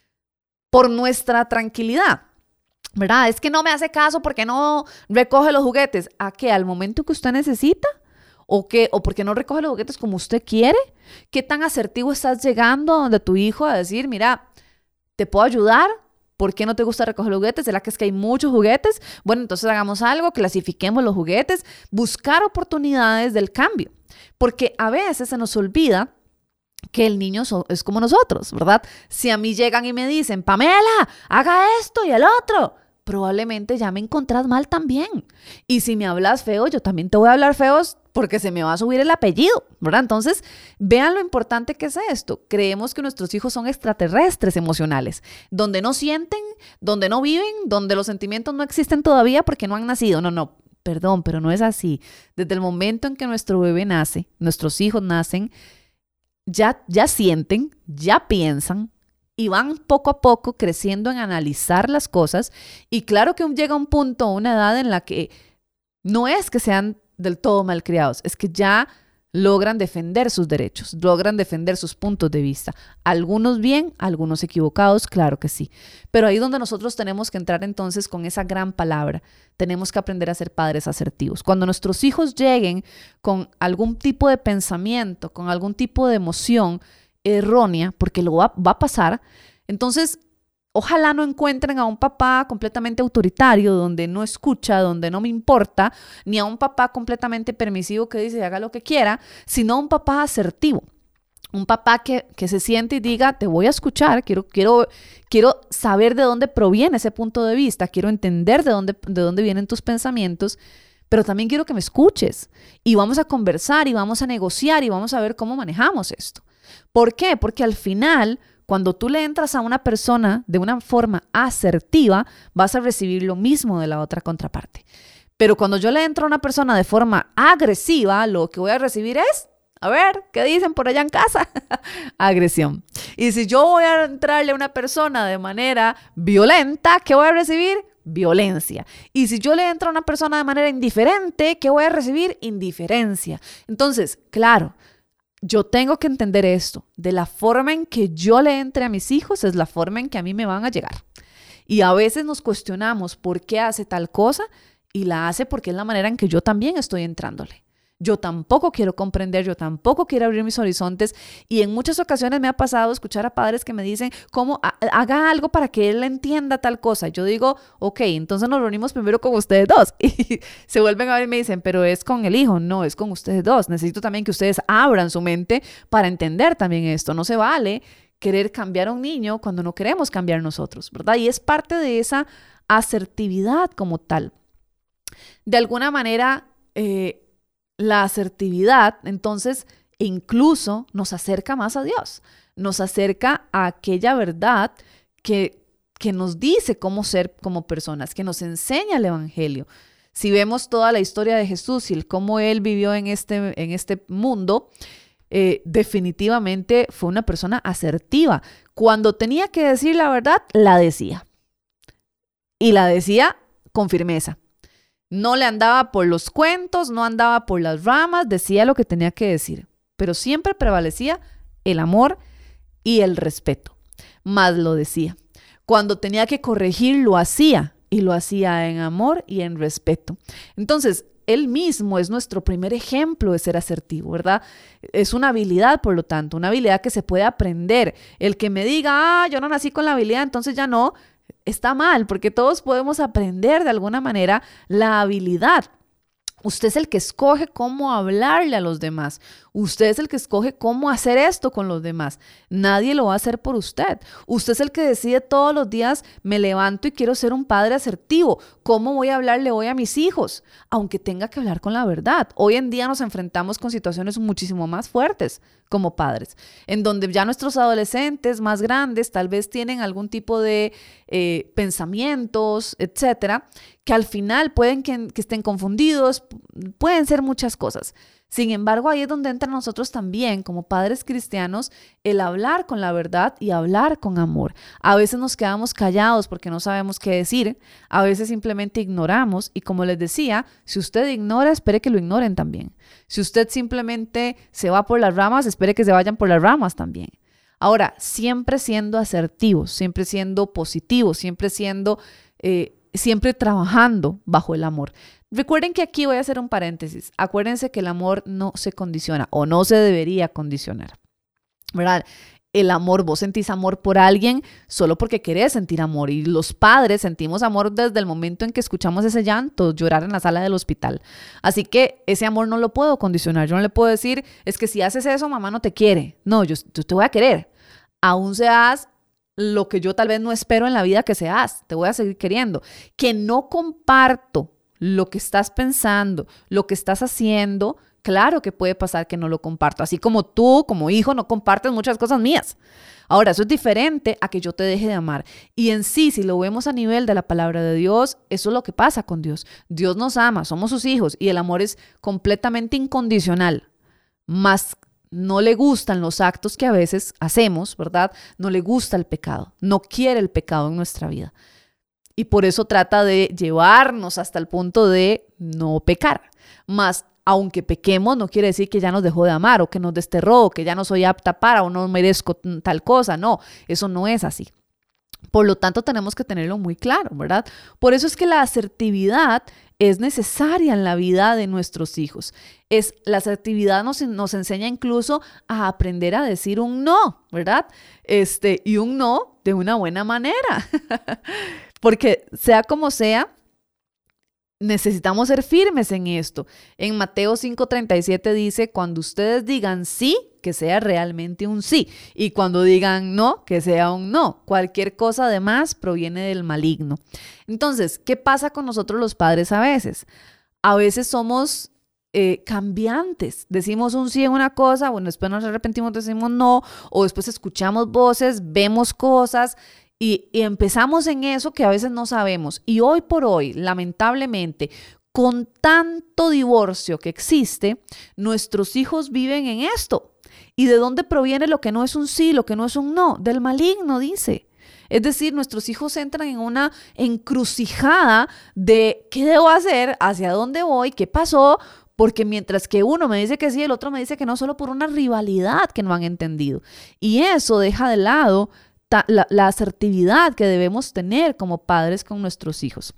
por nuestra tranquilidad, ¿verdad? Es que no me hace caso porque no recoge los juguetes. ¿A qué? ¿Al momento que usted necesita? ¿O qué? ¿O porque no recoge los juguetes como usted quiere? ¿Qué tan asertivo estás llegando a donde tu hijo a decir, mira, ¿te puedo ayudar? ¿Por qué no te gusta recoger los juguetes? ¿Será que es que hay muchos juguetes? Bueno, entonces hagamos algo, clasifiquemos los juguetes, buscar oportunidades del cambio. Porque a veces se nos olvida que el niño so- es como nosotros, ¿verdad? Si a mí llegan y me dicen, Pamela, haga esto y el otro, probablemente ya me encontrás mal también. Y si me hablas feo, yo también te voy a hablar feos porque se me va a subir el apellido, ¿verdad? Entonces, vean lo importante que es esto. Creemos que nuestros hijos son extraterrestres emocionales, donde no sienten, donde no viven, donde los sentimientos no existen todavía porque no han nacido. No, no, perdón, pero no es así. Desde el momento en que nuestro bebé nace, nuestros hijos nacen, ya, ya sienten, ya piensan, y van poco a poco creciendo en analizar las cosas. Y claro que llega un punto, una edad en la que no es que sean del todo malcriados, es que ya logran defender sus derechos, logran defender sus puntos de vista. Algunos bien, algunos equivocados, claro que sí. Pero ahí es donde nosotros tenemos que entrar entonces con esa gran palabra. Tenemos que aprender a ser padres asertivos. Cuando nuestros hijos lleguen con algún tipo de pensamiento, con algún tipo de emoción errónea, porque lo va, va a pasar, entonces ojalá no encuentren a un papá completamente autoritario, donde no escucha, donde no me importa, ni a un papá completamente permisivo que dice haga lo que quiera, sino a un papá asertivo. Un papá que, que se siente y diga, te voy a escuchar, quiero, quiero, quiero saber de dónde proviene ese punto de vista, quiero entender de dónde, de dónde vienen tus pensamientos, pero también quiero que me escuches. Y vamos a conversar y vamos a negociar y vamos a ver cómo manejamos esto. ¿Por qué? Porque al final, cuando tú le entras a una persona de una forma asertiva, vas a recibir lo mismo de la otra contraparte. Pero cuando yo le entro a una persona de forma agresiva, lo que voy a recibir es, a ver, ¿qué dicen por allá en casa? Agresión. Y si yo voy a entrarle a una persona de manera violenta, ¿qué voy a recibir? Violencia. Y si yo le entro a una persona de manera indiferente, ¿qué voy a recibir? Indiferencia. Entonces, claro, yo tengo que entender esto. De la forma en que yo le entre a mis hijos es la forma en que a mí me van a llegar. Y a veces nos cuestionamos por qué hace tal cosa y la hace porque es la manera en que yo también estoy entrándole. Yo tampoco quiero comprender, yo tampoco quiero abrir mis horizontes y en muchas ocasiones me ha pasado escuchar a padres que me dicen, ¿cómo? Haga algo para que él entienda tal cosa. Yo digo, ok, entonces nos reunimos primero con ustedes dos y se vuelven a ver y me dicen, pero es con el hijo, no, es con ustedes dos. Necesito también que ustedes abran su mente para entender también esto. No se vale querer cambiar a un niño cuando no queremos cambiar nosotros, ¿verdad? Y es parte de esa asertividad como tal. De alguna manera, eh, la asertividad, entonces, incluso nos acerca más a Dios, nos acerca a aquella verdad que, que nos dice cómo ser como personas, que nos enseña el Evangelio. Si vemos toda la historia de Jesús y el cómo Él vivió en este, en este mundo, eh, definitivamente fue una persona asertiva. Cuando tenía que decir la verdad, la decía. Y la decía con firmeza. No le andaba por los cuentos, no andaba por las ramas, decía lo que tenía que decir, pero siempre prevalecía el amor y el respeto. Más lo decía. Cuando tenía que corregir, lo hacía, y lo hacía en amor y en respeto. Entonces, él mismo es nuestro primer ejemplo de ser asertivo, ¿verdad? Es una habilidad, por lo tanto, una habilidad que se puede aprender. El que me diga, ah, yo no nací con la habilidad, entonces ya no, está mal, porque todos podemos aprender de alguna manera la habilidad. Usted es el que escoge cómo hablarle a los demás. Usted es el que escoge cómo hacer esto con los demás. Nadie lo va a hacer por usted. Usted es el que decide todos los días, me levanto y quiero ser un padre asertivo. ¿Cómo voy a hablarle hoy a mis hijos? Aunque tenga que hablar con la verdad. Hoy en día nos enfrentamos con situaciones muchísimo más fuertes como padres, en donde ya nuestros adolescentes más grandes tal vez tienen algún tipo de eh, pensamientos, etcétera, que al final pueden que, que estén confundidos, pueden ser muchas cosas. Sin embargo, ahí es donde entra nosotros también, como padres cristianos, el hablar con la verdad y hablar con amor. A veces nos quedamos callados porque no sabemos qué decir, a veces simplemente ignoramos y como les decía, si usted ignora, espere que lo ignoren también. Si usted simplemente se va por las ramas, espere que se vayan por las ramas también. Ahora, siempre siendo asertivos, siempre siendo positivos, siempre siendo, eh, siempre trabajando bajo el amor. Recuerden que aquí voy a hacer un paréntesis. Acuérdense que el amor no se condiciona o no se debería condicionar, ¿verdad? El amor, vos sentís amor por alguien solo porque querés sentir amor y los padres sentimos amor desde el momento en que escuchamos ese llanto, llorar en la sala del hospital. Así que ese amor no lo puedo condicionar. Yo no le puedo decir, es que si haces eso, mamá no te quiere. No, yo, yo te voy a querer. Aún seas lo que yo tal vez no espero en la vida que seas, te voy a seguir queriendo. Que no comparto lo que estás pensando, lo que estás haciendo, claro que puede pasar que no lo comparto. Así como tú, como hijo, no compartes muchas cosas mías. Ahora, eso es diferente a que yo te deje de amar. Y en sí, si lo vemos a nivel de la palabra de Dios, eso es lo que pasa con Dios. Dios nos ama, somos sus hijos y el amor es completamente incondicional. Más no le gustan los actos que a veces hacemos, ¿verdad? No le gusta el pecado, no quiere el pecado en nuestra vida. Y por eso trata de llevarnos hasta el punto de no pecar. Más, aunque pequemos, no quiere decir que ya nos dejó de amar o que nos desterró o que ya no soy apta para o no merezco tal cosa. No, eso no es así. Por lo tanto, tenemos que tenerlo muy claro, ¿verdad? Por eso es que la asertividad es necesaria en la vida de nuestros hijos. Es, la asertividad nos, nos enseña incluso a aprender a decir un no, ¿verdad? Este, y un no de una buena manera. Porque sea como sea, necesitamos ser firmes en esto. En Mateo cinco treinta y siete dice, cuando ustedes digan sí, que sea realmente un sí. Y cuando digan no, que sea un no. Cualquier cosa además proviene del maligno. Entonces, ¿qué pasa con nosotros los padres a veces? A veces somos eh, cambiantes. Decimos un sí en una cosa, bueno, después nos arrepentimos, decimos no, o después escuchamos voces, vemos cosas, Y, y empezamos en eso que a veces no sabemos. Y hoy por hoy, lamentablemente, con tanto divorcio que existe, nuestros hijos viven en esto. ¿Y de dónde proviene lo que no es un sí, lo que no es un no? Del maligno, dice. Es decir, nuestros hijos entran en una encrucijada de ¿qué debo hacer? ¿Hacia dónde voy? ¿Qué pasó? Porque mientras que uno me dice que sí, el otro me dice que no, solo por una rivalidad que no han entendido. Y eso deja de lado La, la asertividad que debemos tener como padres con nuestros hijos.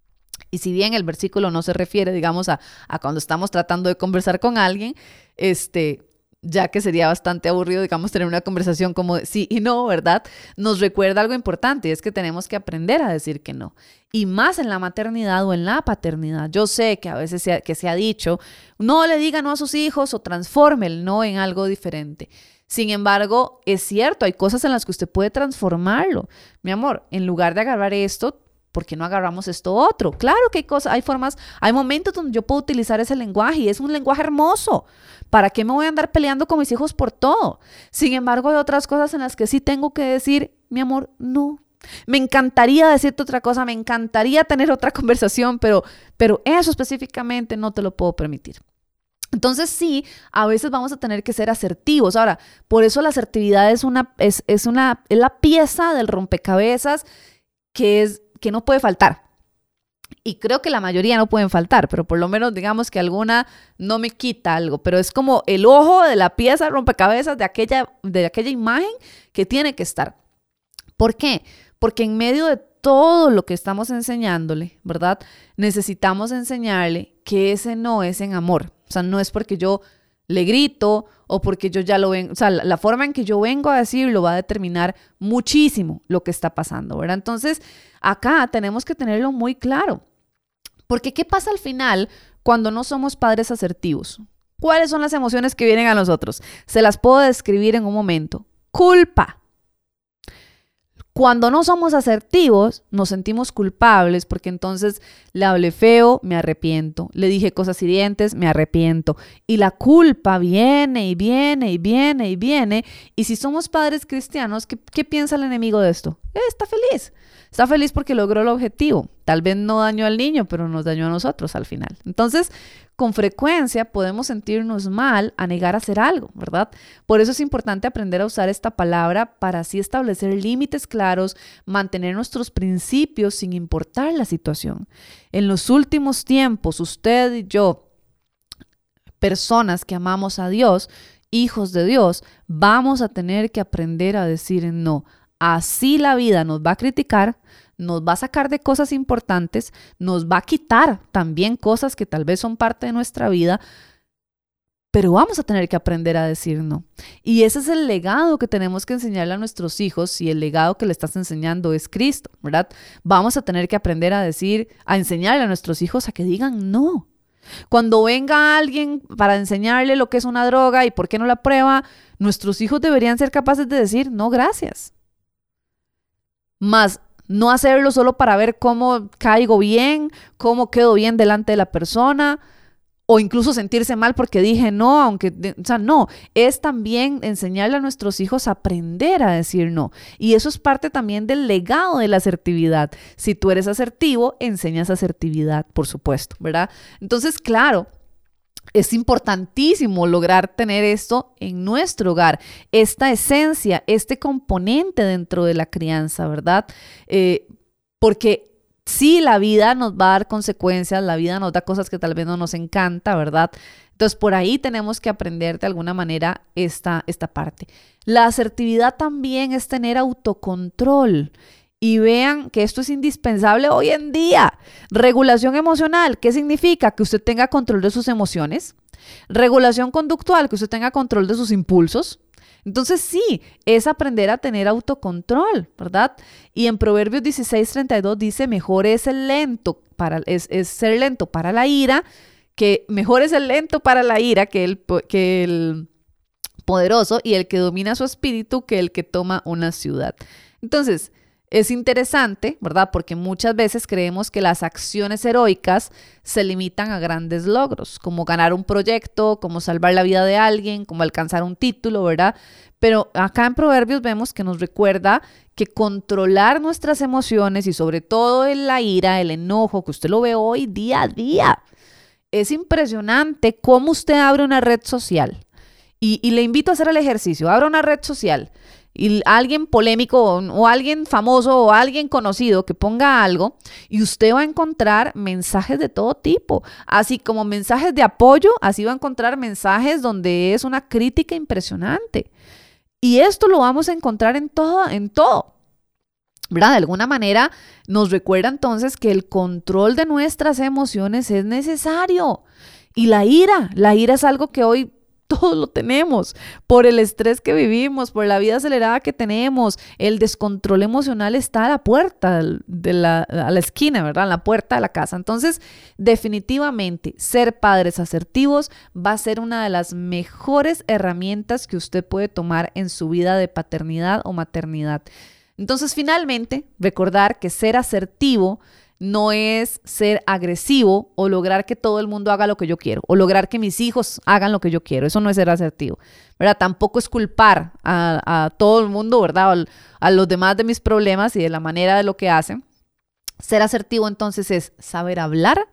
Y si bien el versículo no se refiere, digamos, a, a cuando estamos tratando de conversar con alguien, este, ya que sería bastante aburrido, digamos, tener una conversación como de sí y no, ¿verdad? Nos recuerda algo importante y es que tenemos que aprender a decir que no. Y más en la maternidad o en la paternidad. Yo sé que a veces se ha, que se ha dicho, no le diga no a sus hijos o transforme el no en algo diferente. Sin embargo, es cierto, hay cosas en las que usted puede transformarlo. Mi amor, en lugar de agarrar esto, ¿por qué no agarramos esto otro? Claro que hay cosas, hay formas, hay momentos donde yo puedo utilizar ese lenguaje y es un lenguaje hermoso. ¿Para qué me voy a andar peleando con mis hijos por todo? Sin embargo, hay otras cosas en las que sí tengo que decir, mi amor, no. Me encantaría decirte otra cosa, me encantaría tener otra conversación, pero, pero eso específicamente no te lo puedo permitir. Entonces sí, a veces vamos a tener que ser asertivos. Ahora, por eso la asertividad es una, es, es una, es la pieza del rompecabezas que, es, que no puede faltar. Y creo que la mayoría no pueden faltar, pero por lo menos digamos que alguna no me quita algo. Pero es como el ojo de la pieza rompecabezas de aquella, de aquella imagen que tiene que estar. ¿Por qué? Porque en medio de todo lo que estamos enseñándole, ¿verdad? Necesitamos enseñarle que ese no es en amor. O sea, no es porque yo le grito o porque yo ya lo ven. O sea, la, la forma en que yo vengo a decirlo va a determinar muchísimo lo que está pasando, ¿verdad? Entonces, acá tenemos que tenerlo muy claro. Porque ¿qué pasa al final cuando no somos padres asertivos? ¿Cuáles son las emociones que vienen a nosotros? Se las puedo describir en un momento. Culpa. Cuando no somos asertivos, nos sentimos culpables porque entonces le hablé feo, me arrepiento. Le dije cosas hirientes, me arrepiento. Y la culpa viene y viene y viene y viene. Y si somos padres cristianos, ¿qué, qué piensa el enemigo de esto? Eh, está feliz. Está feliz porque logró el objetivo. Tal vez no dañó al niño, pero nos dañó a nosotros al final. Entonces, con frecuencia podemos sentirnos mal a negar a hacer algo, ¿verdad? Por eso es importante aprender a usar esta palabra para así establecer límites claros, mantener nuestros principios sin importar la situación. En los últimos tiempos, usted y yo, personas que amamos a Dios, hijos de Dios, vamos a tener que aprender a decir no. Así la vida nos va a criticar, nos va a sacar de cosas importantes, nos va a quitar también cosas que tal vez son parte de nuestra vida, pero vamos a tener que aprender a decir no. Y ese es el legado que tenemos que enseñarle a nuestros hijos, y el legado que le estás enseñando es Cristo, ¿verdad? Vamos a tener que aprender a decir, a enseñarle a nuestros hijos a que digan no. Cuando venga alguien para enseñarle lo que es una droga y por qué no la prueba, nuestros hijos deberían ser capaces de decir no, gracias. Más no hacerlo solo para ver cómo caigo bien, cómo quedo bien delante de la persona, o incluso sentirse mal porque dije no, aunque, o sea, no, es también enseñarle a nuestros hijos a aprender a decir no. Y eso es parte también del legado de la asertividad. Si tú eres asertivo, enseñas asertividad, por supuesto, ¿verdad? Entonces, claro, es importantísimo lograr tener esto en nuestro hogar, esta esencia, este componente dentro de la crianza, ¿verdad? Eh, porque sí, la vida nos va a dar consecuencias, la vida nos da cosas que tal vez no nos encanta, ¿verdad? Entonces, por ahí tenemos que aprender de alguna manera esta, esta parte. La asertividad también es tener autocontrol. Y vean que esto es indispensable hoy en día. Regulación emocional, ¿qué significa? Que usted tenga control de sus emociones. Regulación conductual, que usted tenga control de sus impulsos. Entonces sí, es aprender a tener autocontrol, ¿verdad? Y en Proverbios dieciséis treinta y dos dice, mejor es el lento para, es, es ser lento para la ira, que mejor es el lento para la ira que el, que el poderoso, y el que domina su espíritu que el que toma una ciudad. Entonces, es interesante, ¿verdad? Porque muchas veces creemos que las acciones heroicas se limitan a grandes logros, como ganar un proyecto, como salvar la vida de alguien, como alcanzar un título, ¿verdad? Pero acá en Proverbios vemos que nos recuerda que controlar nuestras emociones y sobre todo en la ira, el enojo, que usted lo ve hoy día a día. Es impresionante cómo usted abre una red social. Y, y le invito a hacer el ejercicio. Abra una red social y alguien polémico o, o alguien famoso o alguien conocido que ponga algo, y usted va a encontrar mensajes de todo tipo, así como mensajes de apoyo, así va a encontrar mensajes donde es una crítica impresionante. Y esto lo vamos a encontrar en todo, en todo, ¿verdad? De alguna manera nos recuerda entonces que el control de nuestras emociones es necesario. Y la ira, la ira es algo que hoy todos lo tenemos, por el estrés que vivimos, por la vida acelerada que tenemos. El descontrol emocional está a la puerta de la, a la esquina, ¿verdad? A la puerta de la casa. Entonces, definitivamente, ser padres asertivos va a ser una de las mejores herramientas que usted puede tomar en su vida de paternidad o maternidad. Entonces, finalmente, recordar que ser asertivo no es ser agresivo o lograr que todo el mundo haga lo que yo quiero o lograr que mis hijos hagan lo que yo quiero. Eso no es ser asertivo, ¿verdad? Tampoco es culpar a, a todo el mundo, ¿verdad? A los demás de mis problemas y de la manera de lo que hacen. Ser asertivo entonces es saber hablar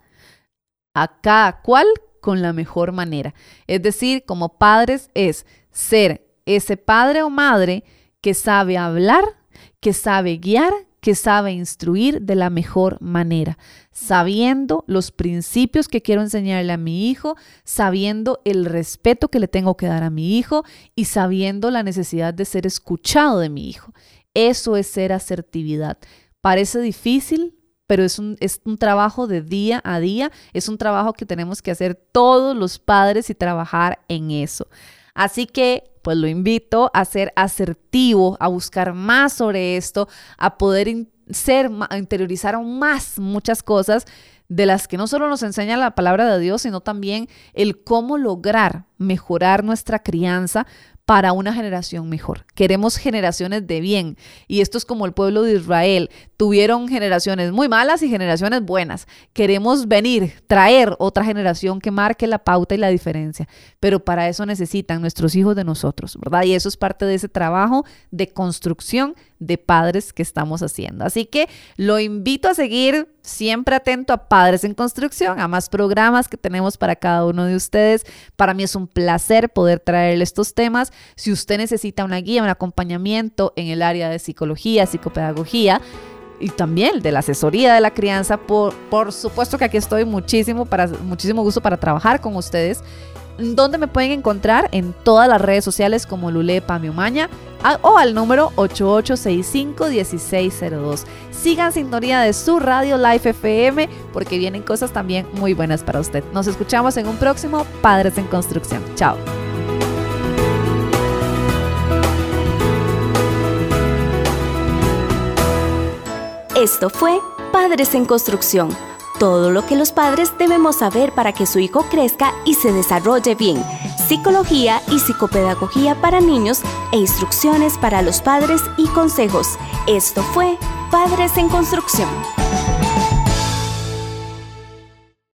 a cada cual con la mejor manera. Es decir, como padres es ser ese padre o madre que sabe hablar, que sabe guiar, que sabe instruir de la mejor manera, sabiendo los principios que quiero enseñarle a mi hijo, sabiendo el respeto que le tengo que dar a mi hijo y sabiendo la necesidad de ser escuchado de mi hijo. Eso es ser asertividad. Parece difícil, pero es un, es un trabajo de día a día, es un trabajo que tenemos que hacer todos los padres y trabajar en eso. Así que pues lo invito a ser asertivo, a buscar más sobre esto, a poder in- ser, a interiorizar aún más muchas cosas de las que no solo nos enseña la palabra de Dios, sino también el cómo lograr mejorar nuestra crianza para una generación mejor. Queremos generaciones de bien y esto es como el pueblo de Israel. Tuvieron generaciones muy malas y generaciones buenas. Queremos venir, traer otra generación que marque la pauta y la diferencia, pero para eso necesitan nuestros hijos de nosotros, ¿verdad? Y eso es parte de ese trabajo de construcción de padres que estamos haciendo. Así que lo invito a seguir siempre atento a Padres en Construcción, a más programas que tenemos para cada uno de ustedes. Para mí es un placer poder traerle estos temas. Si usted necesita una guía, un acompañamiento en el área de psicología, psicopedagogía y también de la asesoría de la crianza, por, por supuesto que aquí estoy muchísimo, para, muchísimo gusto para trabajar con ustedes. ¿Dónde me pueden encontrar? En todas las redes sociales como Lule Pami Umaña a, o al número ocho ocho seis cinco, uno seis cero dos. Sigan sintonía de su radio Life F M porque vienen cosas también muy buenas para usted. Nos escuchamos en un próximo Padres en Construcción. Chao. Esto fue Padres en Construcción. Todo lo que los padres debemos saber para que su hijo crezca y se desarrolle bien. Psicología y psicopedagogía para niños e instrucciones para los padres y consejos. Esto fue Padres en Construcción.